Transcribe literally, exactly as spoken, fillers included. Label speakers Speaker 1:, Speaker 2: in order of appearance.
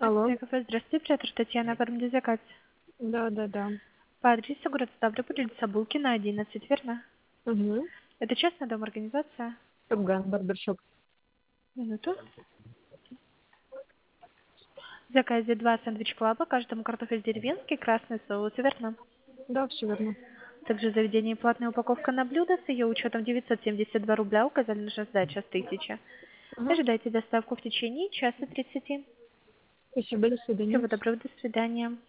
Speaker 1: Алло.
Speaker 2: Здравствуйте, кафе. Здравствуйте, оператор Татьяна, оформите заказ.
Speaker 1: Да, да, да.
Speaker 2: По адресу город Ставрополь, улица Булкина, одиннадцать, верно?
Speaker 1: Угу.
Speaker 2: Это частная дом, организация?
Speaker 1: Топган, барбершоп.
Speaker 2: Минуту. В заказе два сэндвич клаба, каждому картофель деревенский, красный соус, верно?
Speaker 1: Да, все верно.
Speaker 2: Также в заведении платная упаковка на блюдо с ее учетом девятьсот семьдесят два рубля, указали наша сдача с тысячи.
Speaker 1: Угу.
Speaker 2: Ожидайте доставку в течение часа тридцати.
Speaker 1: Спасибо, до свидания.
Speaker 2: Всего доброго, до свидания.